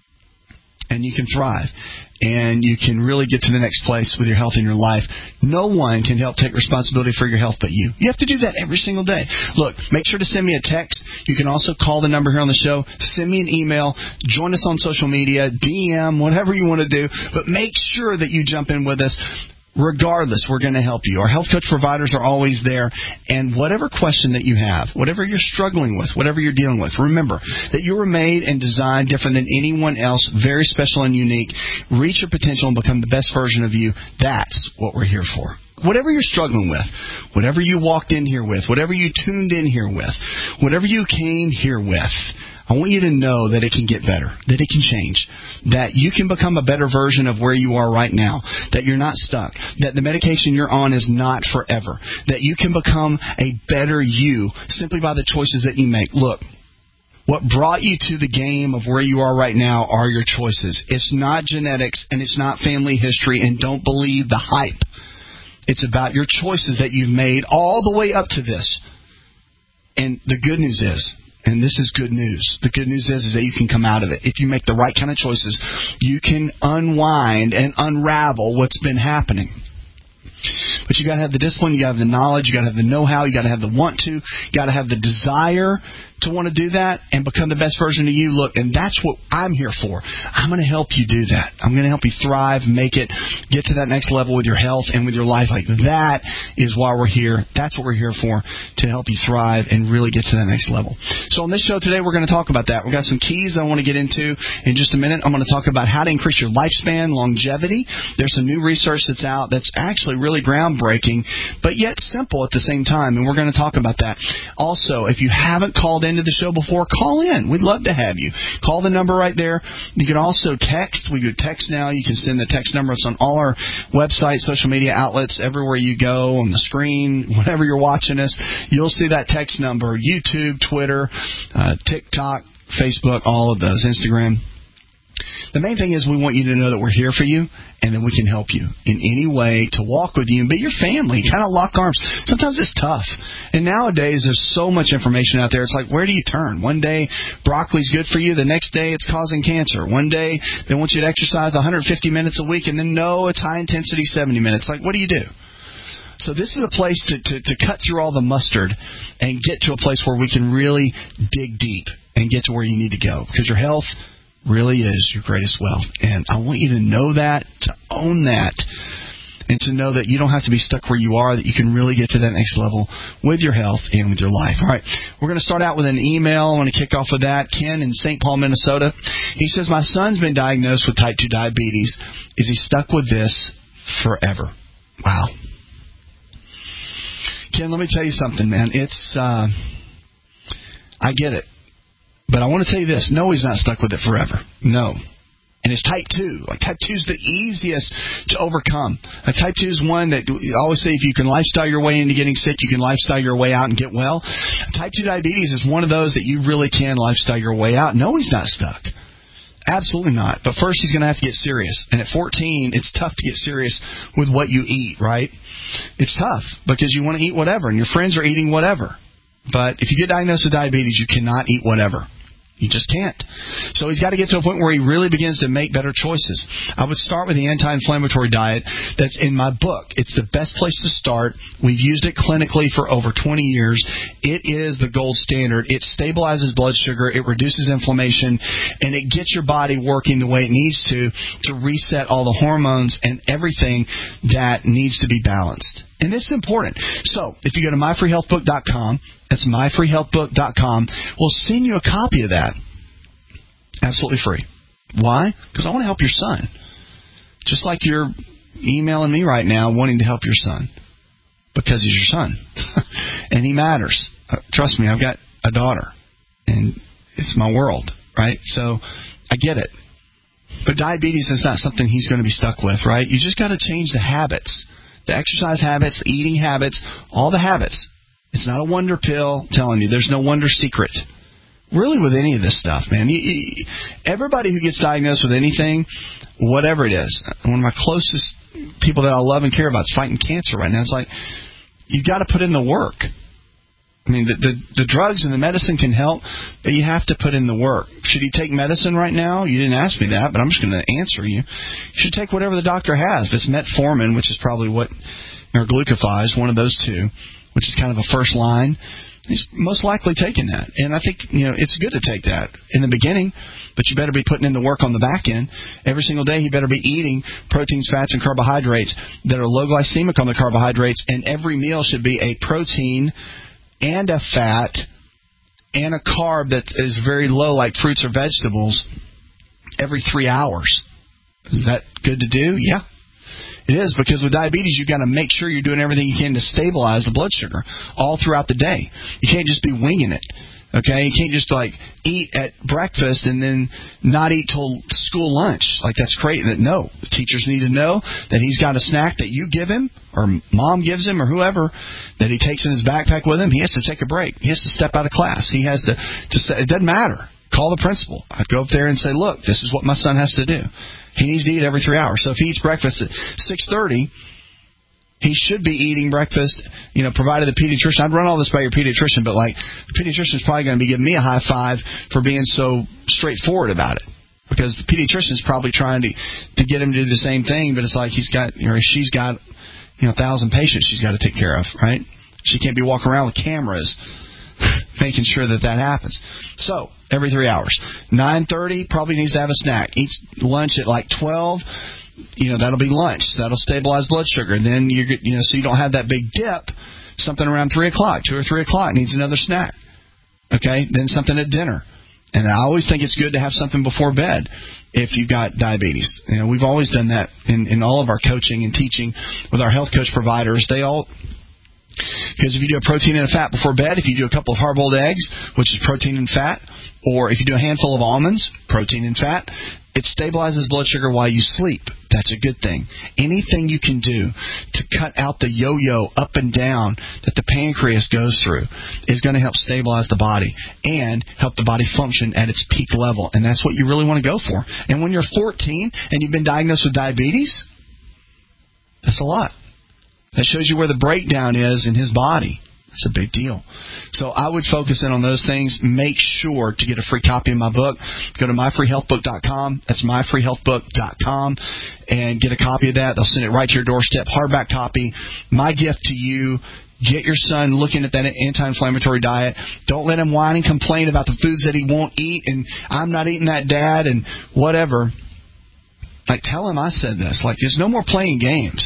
Speaker 2: and you can thrive and you can really get to the next place with your health and your life. No one can help take responsibility for your health but you. You have to do that every single day. Look, make sure to send me a text. You can also call the number here on the show. Send me an email. Join us on social media, DM, whatever you want to do. But make sure that you jump in with us. Regardless, we're going to help you. Our health coach providers are always there. And whatever question that you have, whatever you're struggling with, whatever you're dealing with, remember that you were made and designed different than anyone else, very special and unique. Reach your potential and become the best version of you. That's what we're here for. Whatever you're struggling with, whatever you walked in here with, whatever you tuned in here with, whatever you came here with, I want you to know that it can get better, that it can change, that you can become a better version of where you are right now, that you're not stuck, that the medication you're on is not forever, that you can become a better you simply by the choices that you make. Look, what brought you to the game of where you are right now are your choices. It's not genetics and it's not family history, and don't believe the hype. It's about your choices that you've made all the way up to this. And the good news is, and this is good news, the good news is that you can come out of it. If you make the right kind of choices, you can unwind and unravel what's been happening. But you got to have the discipline, you got to have the knowledge, you got to have the know-how, you got to have the want to, you got to have the desire to want to do that and become the best version of you. Look, and that's what I'm here for. I'm going to help you do that. I'm going to help you thrive, make it, get to that next level with your health and with your life. Like that is why we're here. That's what we're here for, to help you thrive and really get to that next level. So on this show today, we're going to talk about that. We've got some keys that I want to get into in just a minute. I'm going to talk about how to increase your lifespan, longevity. There's some new research that's out that's actually really groundbreaking, but yet simple at the same time, and we're going to talk about that. Also, if you haven't called into the show before, call in. We'd love to have you. Call the number right there. You can also text. We do text now. You can send the text number. It's on all our websites, social media outlets, everywhere you go, on the screen, whenever you're watching us, you'll see that text number. YouTube, Twitter, TikTok, Facebook, all of those, Instagram. The main thing is we want you to know that we're here for you and that we can help you in any way to walk with you and be your family, kind of lock arms. Sometimes it's tough. And nowadays there's so much information out there. It's like, where do you turn? One day broccoli's good for you. The next day it's causing cancer. One day they want you to exercise 150 minutes a week, and then no, it's high intensity 70 minutes. Like, what do you do? So this is a place to cut through all the mustard and get to a place where we can really dig deep and get to where you need to go, because your health really is your greatest wealth. And I want you to know that, to own that, and to know that you don't have to be stuck where you are, that you can really get to that next level with your health and with your life. All right, we're going to start out with an email. I want to kick off with that. Ken in St. Paul, Minnesota. He says, my son's been diagnosed with type 2 diabetes. Is he stuck with this forever? Wow. Ken, let me tell you something, man. It's, I get it. But I want to tell you this. No, he's not stuck with it forever. No. And it's type 2. Like, type 2 is the easiest to overcome. Type 2 is one that I always say, if you can lifestyle your way into getting sick, you can lifestyle your way out and get well. Type 2 diabetes is one of those that you really can lifestyle your way out. No, he's not stuck. Absolutely not. But first, he's going to have to get serious. And at 14, it's tough to get serious with what you eat, right? It's tough because you want to eat whatever, and your friends are eating whatever. But if you get diagnosed with diabetes, you cannot eat whatever. You just can't. So he's got to get to a point where he really begins to make better choices. I would start with the anti-inflammatory diet that's in my book. It's the best place to start. We've used it clinically for over 20 years. It is the gold standard. It stabilizes blood sugar. It reduces inflammation. And it gets your body working the way it needs to reset all the hormones and everything that needs to be balanced. And this is important. So if you go to myfreehealthbook.com, that's myfreehealthbook.com, we'll send you a copy of that. Absolutely free. Why? Because I want to help your son. Just like you're emailing me right now wanting to help your son. Because he's your son. And he matters. Trust me, I've got a daughter. And it's my world, right? So I get it. But diabetes is not something he's going to be stuck with, right? You just got to change the habits. The exercise habits, the eating habits, all the habits.
Speaker 12: It's not a wonder pill. I'm telling you, there's no wonder secret. Really, with any of this stuff, man. Everybody who gets diagnosed with anything, whatever it is, one of my closest people that I love and care about is fighting cancer right now. It's like, you've got to put in the work. I mean, the drugs and the medicine can help, but you have to put in the work. Should he take medicine right now? You didn't ask me that, but I'm just going to answer you. You should take whatever the doctor has. If it's metformin, which is probably what, or glucophage, one of those two, which is kind of a first line, he's most likely taking that. And I think, it's good to take that in the beginning, but you better be putting in the work on the back end. Every single day, you better be eating proteins, fats, and carbohydrates that are low glycemic on the carbohydrates, and every meal should be a protein and a fat and a carb that is very low, like fruits or vegetables, every 3 hours. Is that good to do? Yeah. It is, because with diabetes, you've got to make sure you're doing everything you can to stabilize the blood sugar all throughout the day. You can't just be winging it, okay? You can't just, eat at breakfast and then not eat till school lunch. That's crazy. No, the teachers need to know that he's got a snack that you give him or mom gives him or whoever that he takes in his backpack with him. He has to take a break. He has to step out of class. He has to say, it doesn't matter. Call the principal. I'd go up there and say, look, this is what my son has to do. He needs to eat every 3 hours. So if he eats breakfast at 6:30, he should be eating breakfast, provided the pediatrician. I'd run all this by your pediatrician, but the pediatrician is probably going to be giving me a high five for being so straightforward about it, because the pediatrician is probably trying to get him to do the same thing, but it's like she's got 1,000 patients she's got to take care of, right? She can't be walking around with cameras making sure that happens. So, every 3 hours. 9:30, probably needs to have a snack. Eats lunch at 12. That'll be lunch. That'll stabilize blood sugar. And then, so you don't have that big dip, something around 3 o'clock, 2 or 3 o'clock, needs another snack. Okay? Then something at dinner. And I always think it's good to have something before bed if you've got diabetes. We've always done that in all of our coaching and teaching with our health coach providers. Because if you do a protein and a fat before bed, if you do a couple of hard-boiled eggs, which is protein and fat, or if you do a handful of almonds, protein and fat, it stabilizes blood sugar while you sleep. That's a good thing. Anything you can do to cut out the yo-yo up and down that the pancreas goes through is going to help stabilize the body and help the body function at its peak level. And that's what you really want to go for. And when you're 14 and you've been diagnosed with diabetes, that's a lot. That shows you where the breakdown is in his body. It's a big deal. So I would focus in on those things. Make sure to get a free copy of my book. Go to myfreehealthbook.com. That's myfreehealthbook.com. And get a copy of that. They'll send it right to your doorstep. Hardback copy. My gift to you. Get your son looking at that anti-inflammatory diet. Don't let him whine and complain about the foods that he won't eat. And I'm not eating that, Dad, and whatever. Tell him I said this. There's no more playing games.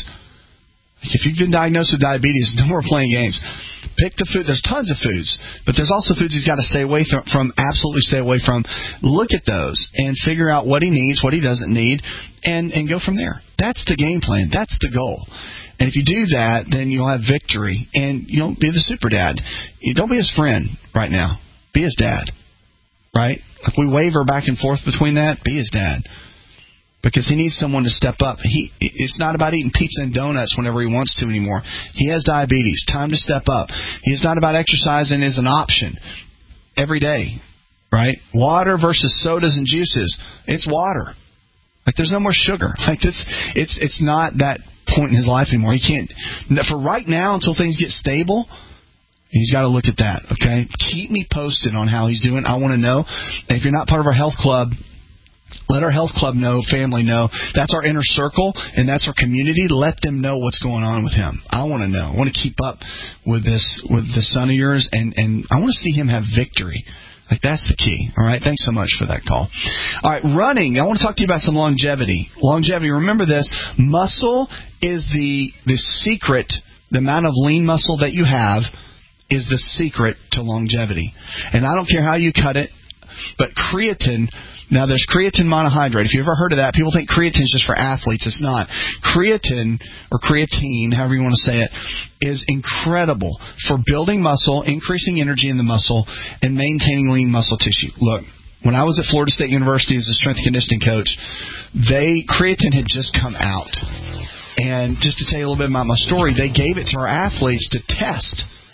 Speaker 12: If you've been diagnosed with diabetes, no more playing games. Pick the food. There's tons of foods, but there's also foods he's got to stay away from, absolutely stay away from. Look at those and figure out what he needs, what he doesn't need, and go from there. That's the game plan. That's the goal. And if you do that, then you'll have victory, and you'll be the super dad. Don't be his friend right now. Be his dad, right? If we waver back and forth between that, be his dad. Because he needs someone to step up. It's not about eating pizza and donuts whenever he wants to anymore. He has diabetes. Time to step up. It's not about exercising as an option every day, right? Water versus sodas and juices. It's water. There's no more sugar. It's not that point in his life anymore. He can't. For right now, until things get stable, he's got to look at that, okay? Keep me posted on how he's doing. I want to know. And if you're not part of our health club, let our health club know, family know. That's our inner circle, and that's our community. Let them know what's going on with him. I want to know. I want to keep up with this son of yours, and I want to see him have victory. That's the key. All right, thanks so much for that call. All right, running. I want to talk to you about some longevity. Longevity, remember this. Muscle is the secret. The amount of lean muscle that you have is the secret to longevity. And I don't care how you cut it, but creatine... Now, there's creatine monohydrate. If you've ever heard of that, people think creatine is just for athletes. It's not. Creatine, or creatine, however you want to say it, is incredible for building muscle, increasing energy in the muscle, and maintaining lean muscle tissue. Look, when I was at Florida State University as a strength and conditioning coach, creatine had just come out. And just to tell you a little bit about my story, they gave it to our athletes to test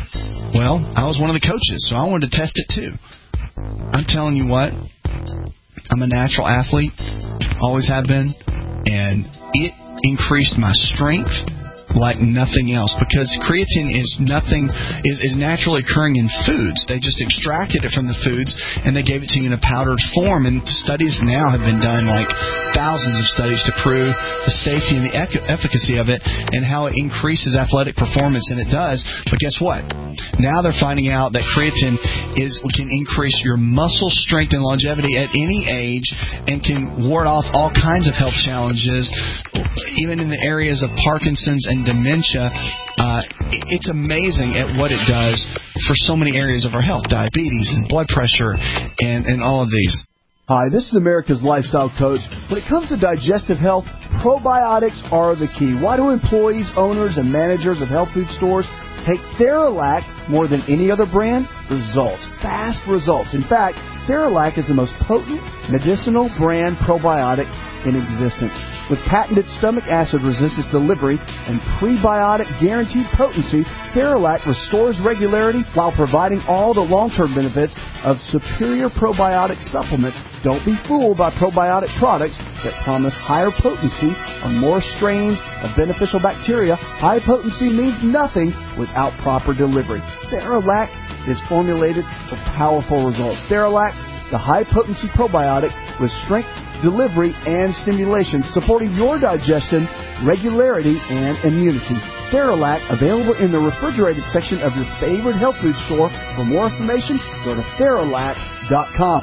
Speaker 2: Well, I was one of the coaches, so I wanted to test it too. I'm telling you what, I'm a natural athlete, always have been, and it increased my strength like nothing else, because creatine is naturally occurring in foods. They just extracted it from the foods and they gave it to you in a powdered form, and studies now have been done, like thousands of studies, to prove the safety and the efficacy of it and how it increases athletic performance, and it does. But guess what? Now they're finding out that creatine can increase your muscle strength and longevity at any age and can ward off all kinds of health challenges, even in the areas of Parkinson's and dementia. It's amazing at what it does for so many areas of our health, diabetes and blood pressure and all of these.
Speaker 12: Hi, this is America's Lifestyle Coach. When it comes to digestive health, probiotics are the key. Why do employees, owners, and managers of health food stores take Theralac more than any other brand? Results. Fast results. In fact, Theralac is the most potent medicinal brand probiotic in existence. With patented stomach acid resistance delivery and prebiotic guaranteed potency, Theralac restores regularity while providing all the long-term benefits of superior probiotic supplements. Don't be fooled by probiotic products that promise higher potency on more strains of beneficial bacteria. High potency means nothing without proper delivery. Theralac is formulated for powerful results. Theralac, the high-potency probiotic with strength, delivery, and stimulation, supporting your digestion, regularity, and immunity. Theralac, available in the refrigerated section of your favorite health food store. For more information, go to Theralac.com.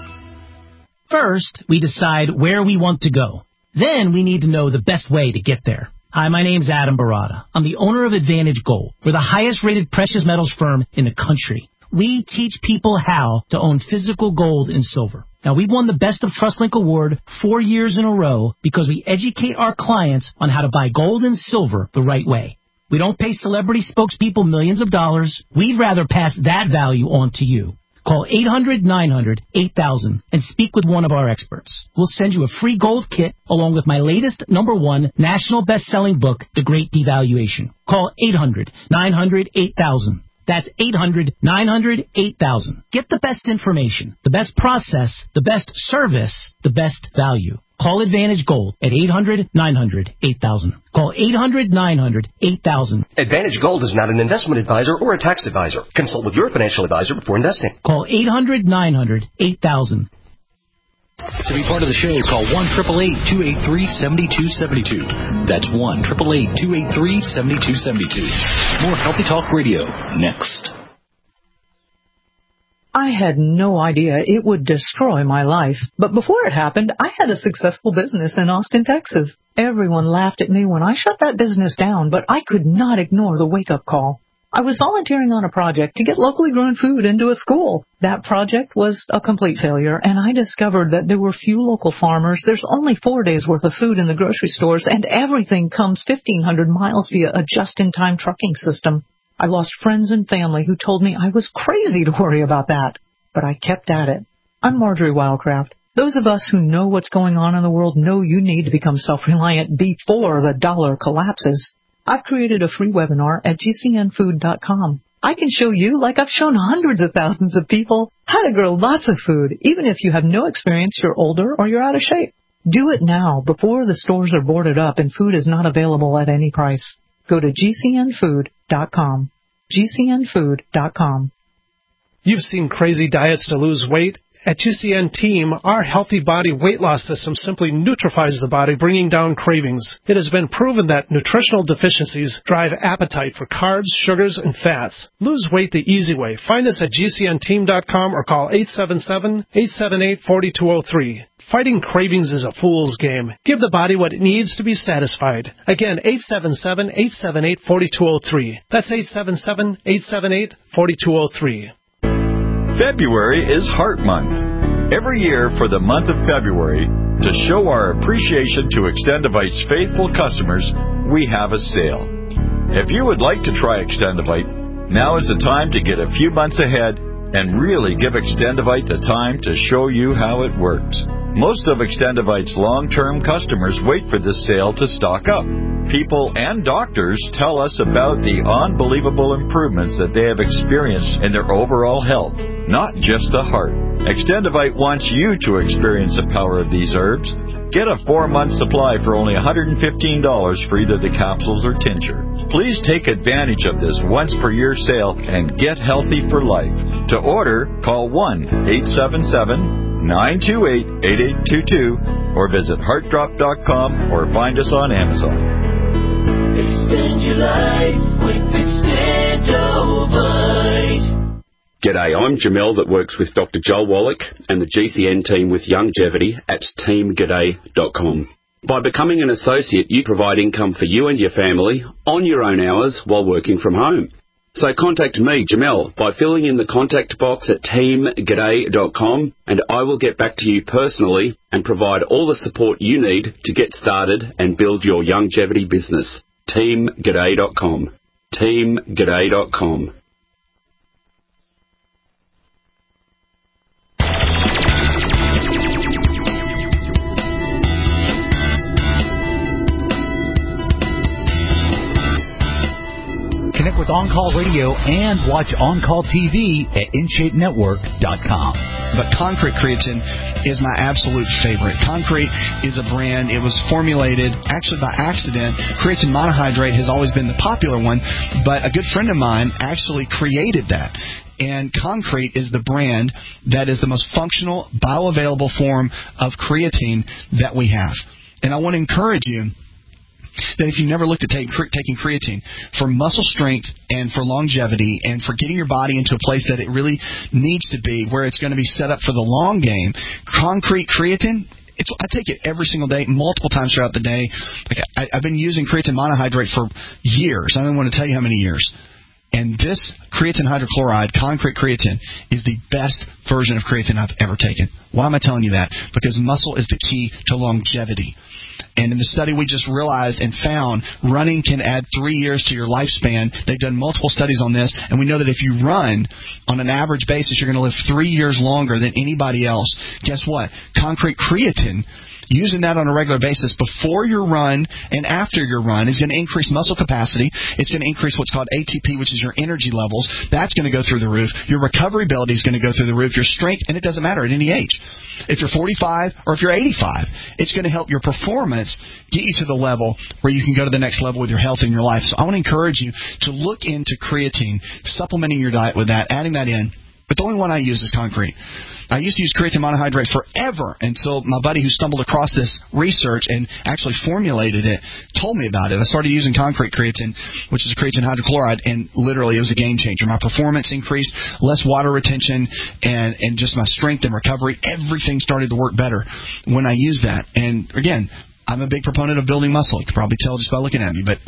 Speaker 19: First, we decide where we want to go. Then we need to know the best way to get there. Hi, my name's Adam Barada. I'm the owner of Advantage Gold. We're the highest-rated precious metals firm in the country. We teach people how to own physical gold and silver. Now, we've won the Best of TrustLink Award 4 years in a row because we educate our clients on how to buy gold and silver the right way. We don't pay celebrity spokespeople millions of dollars. We'd rather pass that value on to you. Call 800-900-8000 and speak with one of our experts. We'll send you a free gold kit along with my latest #1 national best-selling book, The Great Devaluation. Call 800-900-8000. That's 800-900-8000. Get the best information, the best process, the best service, the best value. Call Advantage Gold at 800-900-8000. Call 800-900-8000.
Speaker 20: Advantage Gold is not an investment advisor or a tax advisor. Consult with your financial advisor before investing.
Speaker 19: Call 800-900-8000.
Speaker 11: To be part of the show, call 1-888-283-7272. That's 1-888-283-7272. More Healthy Talk Radio next.
Speaker 21: I had no idea it would destroy my life. But before it happened, I had a successful business in Austin, Texas. Everyone laughed at me when I shut that business down, but I could not ignore the wake-up call. I was volunteering on a project to get locally grown food into a school. That project was a complete failure, and I discovered that there were few local farmers. There's only 4 days' worth of food in the grocery stores, and everything comes 1,500 miles via a just-in-time trucking system. I lost friends and family who told me I was crazy to worry about that, but I kept at it. I'm Marjorie Wildcraft. Those of us who know what's going on in the world know you need to become self-reliant before the dollar collapses. I've created a free webinar at GCNfood.com. I can show you, like I've shown hundreds of thousands of people, how to grow lots of food, even if you have no experience, you're older, or you're out of shape. Do it now, before the stores are boarded up and food is not available at any price. Go to GCNfood.com. GCNfood.com.
Speaker 22: You've seen crazy diets to lose weight. At GCN Team, our healthy body weight loss system simply neutralizes the body, bringing down cravings. It has been proven that nutritional deficiencies drive appetite for carbs, sugars, and fats. Lose weight the easy way. Find us at GCNteam.com or call 877-878-4203. Fighting cravings is a fool's game. Give the body what it needs to be satisfied. Again, 877-878-4203. That's 877-878-4203.
Speaker 23: February is Heart Month. Every year for the month of February, to show our appreciation to Extendivite's faithful customers, we have a sale. If you would like to try Extendivite, now is the time to get a few months ahead and really give Extendivite the time to show you how it works. Most of Extendivite's long-term customers wait for this sale to stock up. People and doctors tell us about the unbelievable improvements that they have experienced in their overall health, not just the heart. Extendivite wants you to experience the power of these herbs. Get a 4-month supply for only $115 for either the capsules or tincture. Please take advantage of this once-per-year sale and get healthy for life. To order, call 1-877-928-8822 or visit heartdrop.com or find us on Amazon.
Speaker 3: Extend your life with Extendovite.
Speaker 16: G'day, I'm Jamel that works with Dr. Joel Wallach and the GCN team with Longevity at teamg'day.com. By becoming an associate, you provide income for you and your family on your own hours while working from home. So contact me, Jamel, by filling in the contact box at teamg'day.com, and I will get back to you personally and provide all the support you need to get started and build your longevity business. teamg'day.com. teamg'day.com.
Speaker 11: Connect with On-Call Radio and watch On-Call TV at InShapeNetwork.com.
Speaker 2: But Concrete Creatine is my absolute favorite. Concrete is a brand. It was formulated actually by accident. Creatine monohydrate has always been the popular one, but a good friend of mine actually created that. And Concrete is the brand that is the most functional, bioavailable form of creatine that we have. And I want to encourage you that if you've never looked at taking creatine for muscle strength and for longevity and for getting your body into a place that it really needs to be, where it's going to be set up for the long game, Concrete Creatine, I take it every single day, multiple times throughout the day. I've been using creatine monohydrate for years. I don't want to tell you how many years. And this creatine hydrochloride, Concrete Creatine, is the best version of creatine I've ever taken. Why am I telling you that? Because muscle is the key to longevity. And in the study we just realized and found, running can add 3 years to your lifespan. They've done multiple studies on this, and we know that if you run, on an average basis, you're going to live 3 years longer than anybody else. Guess what? Concrete Creatine, using that on a regular basis before your run and after your run, is going to increase muscle capacity. It's going to increase what's called ATP, which is your energy levels. That's going to go through the roof. Your recovery ability is going to go through the roof. Your strength, and it doesn't matter at any age. If you're 45 or if you're 85, it's going to help your performance get you to the level where you can go to the next level with your health and your life. So I want to encourage you to look into creatine, supplementing your diet with that, adding that in. But the only one I use is Concrete. I used to use creatine monohydrate forever until my buddy who stumbled across this research and actually formulated it told me about it. I started using Concrete Creatine, which is a creatine hydrochloride, and literally it was a game changer. My performance increased, less water retention, and just my strength and recovery. Everything started to work better when I used that. And again, I'm a big proponent of building muscle. You can probably tell just by looking at me, but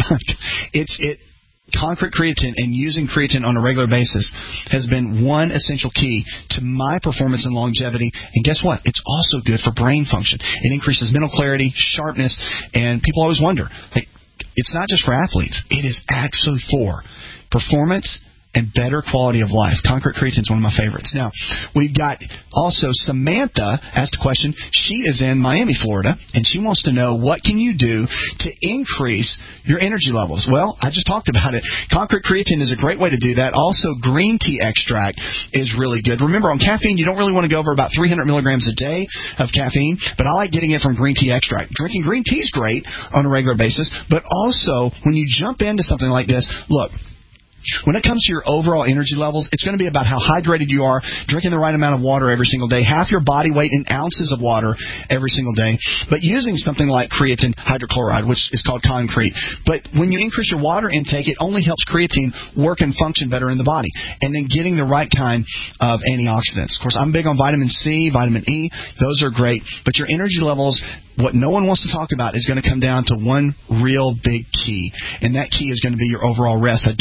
Speaker 2: Concrete Creatine and using creatine on a regular basis has been one essential key to my performance and longevity. And guess what? It's also good for brain function. It increases mental clarity, sharpness, and people always wonder, it's not just for athletes. It is actually for performance and better quality of life. Concrete Creatine is one of my favorites. Now, we've got also Samantha asked a question. She is in Miami, Florida, and she wants to know, what can you do to increase your energy levels? Well, I just talked about it. Concrete Creatine is a great way to do that. Also, green tea extract is really good. Remember, on caffeine, you don't really want to go over about 300 milligrams a day of caffeine, but I like getting it from green tea extract. Drinking green tea is great on a regular basis, but also, when you jump into something like this, look, when it comes to your overall energy levels, it's going to be about how hydrated you are, drinking the right amount of water every single day, half your body weight in ounces of water every single day, but using something like creatine hydrochloride, which is called Concrete. But when you increase your water intake, it only helps creatine work and function better in the body. And then getting the right kind of antioxidants. Of course, I'm big on vitamin C, vitamin E. Those are great. But your energy levels, what no one wants to talk about, is going to come down to one real big key. And that key is going to be your overall rest. I don't want you to leave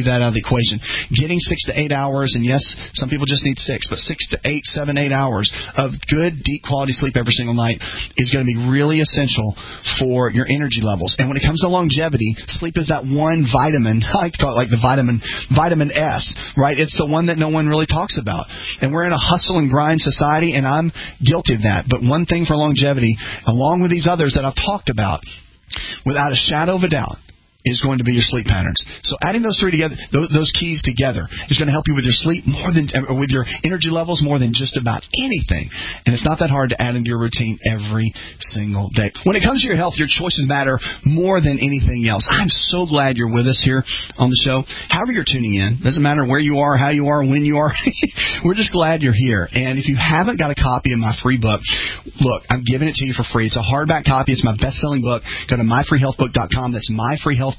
Speaker 2: leave that out of the equation. Getting 6 to 8 hours, and yes, some people just need 6, but 6 to 8, 7, 8 hours of good, deep quality sleep every single night is going to be really essential for your energy levels. And when it comes to longevity, sleep is that one vitamin, I like to call it like the vitamin S, right? It's the one that no one really talks about. And we're in a hustle and grind society, and I'm guilty of that. But one thing for longevity, along with these others that I've talked about, without a shadow of a doubt, is going to be your sleep patterns. So adding those three together, those keys together, is going to help you with your sleep more than, or with your energy levels more than just about anything. And it's not that hard to add into your routine every single day. When it comes to your health, your choices matter more than anything else. I'm so glad you're with us here on the show. However you're tuning in, doesn't matter where you are, how you are, when you are. We're just glad you're here. And if you haven't got a copy of my free book, look, I'm giving it to you for free. It's a hardback copy. It's my best-selling book. Go to myfreehealthbook.com. That's myfreehealthbook.com,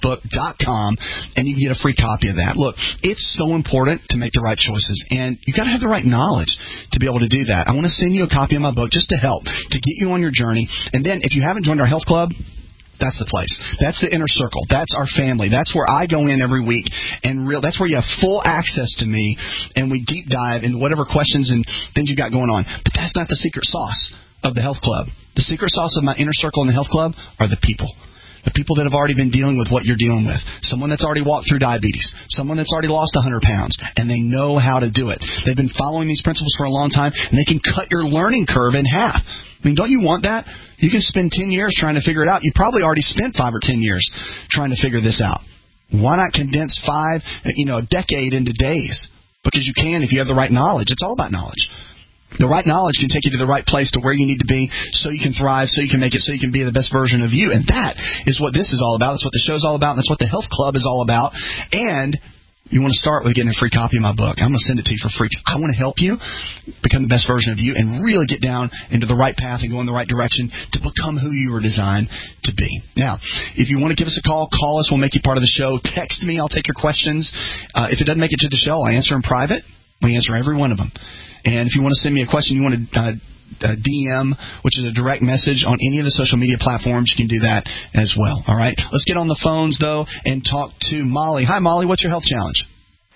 Speaker 2: and you can get a free copy of that. Look, it's so important to make the right choices, and you got to have the right knowledge to be able to do that. I want to send you a copy of my book just to help, to get you on your journey. And then if you haven't joined our health club, that's the place. That's the inner circle. That's our family. That's where I go in every week, and that's where you have full access to me, and we deep dive into whatever questions and things you got going on. But that's not the secret sauce of the health club. The secret sauce of my inner circle in the health club are the people. The people that have already been dealing with what you're dealing with. Someone that's already walked through diabetes. Someone that's already lost 100 pounds. And they know how to do it. They've been following these principles for a long time, and they can cut your learning curve in half. I mean, don't you want that? You can spend 10 years trying to figure it out. You probably already spent 5 or 10 years trying to figure this out. Why not condense a decade into days? Because you can if you have the right knowledge. It's all about knowledge. The right knowledge can take you to the right place to where you need to be so you can thrive, so you can make it, so you can be the best version of you. And that is what this is all about. That's what the show's all about. And that's what the health club is all about. And you want to start with getting a free copy of my book. I'm going to send it to you for free because I want to help you become the best version of you and really get down into the right path and go in the right direction to become who you were designed to be. Now, if you want to give us a call us. We'll make you part of the show. Text me. I'll take your questions. If it doesn't make it to the show, I answer in private. We answer every one of them. And if you want to send me a question, you want to DM, which is a direct message on any of the social media platforms, you can do that as well. All right? Let's get on the phones, though, and talk to Molly. Hi, Molly. What's your health challenge?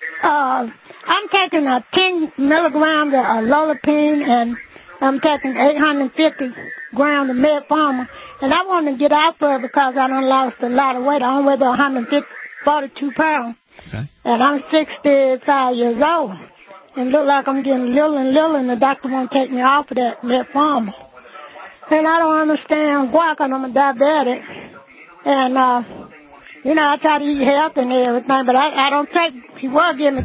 Speaker 4: I'm taking a 10 milligrams of Lolopine, and I'm taking 850 grams of Metformin. And I want to get out there because I done lost a lot of weight. I only weigh about 42 pounds. Okay. And I'm 65 years old. And look like I'm getting little and little, and the doctor won't take me off of that Metformin. And I don't understand why, because I'm a diabetic. And, I try to eat healthy and everything, but I don't take, he was giving me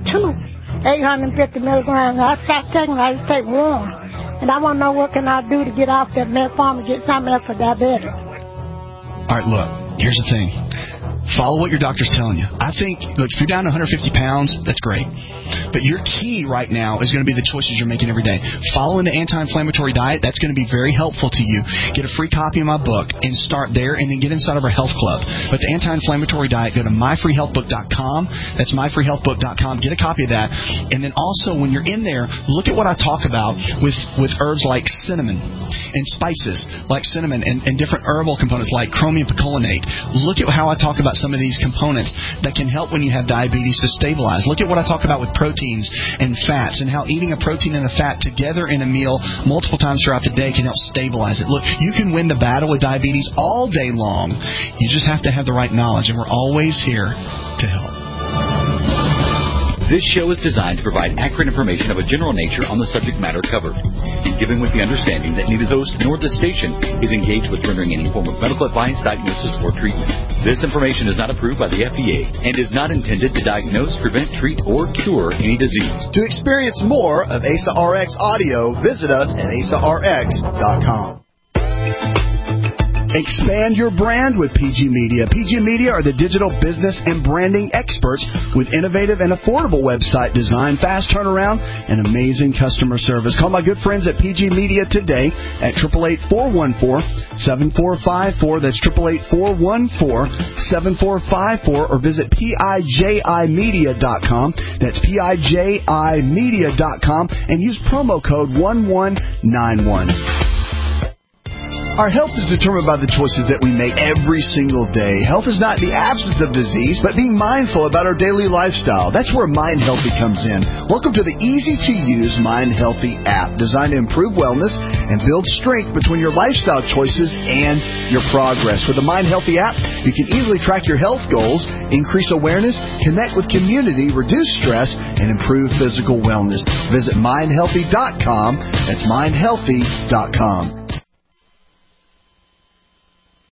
Speaker 4: 850 milligrams. I stopped taking it, I just take one. And I want to know what can I do to get off that Metformin, get something else for diabetic.
Speaker 2: All right, look, here's the thing. Follow what your doctor's telling you. I think, look, if you're down to 150 pounds, that's great. But your key right now is going to be the choices you're making every day. Following the anti-inflammatory diet, that's going to be very helpful to you. Get a free copy of my book and start there, and then get inside of our health club. But the anti-inflammatory diet, go to myfreehealthbook.com. That's myfreehealthbook.com. Get a copy of that. And then also, when you're in there, look at what I talk about with herbs like cinnamon and spices like cinnamon and different herbal components like chromium picolinate. Look at how I talk about some of these components that can help when you have diabetes to stabilize. Look at what I talk about with proteins and fats, and how eating a protein and a fat together in a meal multiple times throughout the day can help stabilize it. Look, you can win the battle with diabetes all day long. You just have to have the right knowledge, and we're always here to help.
Speaker 11: This show is designed to provide accurate information of a general nature on the subject matter covered, given with the understanding that neither host nor the station is engaged with rendering any form of medical advice, diagnosis, or treatment. This information is not approved by the FDA and is not intended to diagnose, prevent, treat, or cure any disease.
Speaker 12: To experience more of ASA RX audio, visit us at asarx.com. Expand your brand with PG Media. PG Media are the digital business and branding experts with innovative and affordable website design, fast turnaround, and amazing customer service. Call my good friends at PG Media today at 888-414-7454. That's 888-414-7454, or visit PIJImedia.com. That's PIJImedia.com, and use promo code 1191. Our health is determined by the choices that we make every single day. Health is not the absence of disease, but being mindful about our daily lifestyle. That's where Mind Healthy comes in. Welcome to the easy-to-use Mind Healthy app, designed to improve wellness and build strength between your lifestyle choices and your progress. With the Mind Healthy app, you can easily track your health goals, increase awareness, connect with community, reduce stress, and improve physical wellness. Visit mindhealthy.com. That's mindhealthy.com.